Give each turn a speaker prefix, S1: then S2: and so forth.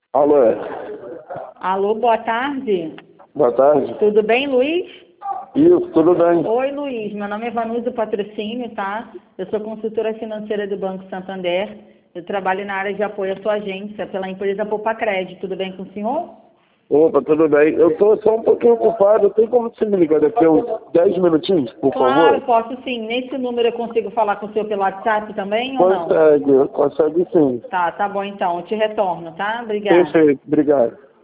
S1: Alô?
S2: Alô, boa tarde.
S1: Boa tarde.
S2: Tudo bem, Luiz?
S1: Isso, tudo bem.
S2: Oi, Luiz. Meu nome é Vanusa Patrocínio, tá? Eu sou consultora financeira do Banco Santander. Eu trabalho na área de apoio à sua agência pela empresa Poupa Crédito. Tudo bem com o senhor?
S1: Opa, tudo bem. Eu tô só um pouquinho ocupado. Tem como você me ligar daqui a uns 10 minutinhos, por
S2: Claro,
S1: favor?
S2: posso sim. Nesse número eu consigo falar com o senhor pelo WhatsApp também ou não?
S1: Consegue sim.
S2: Tá bom então. Eu te retorno, tá? Obrigada.
S1: Perfeito, obrigado.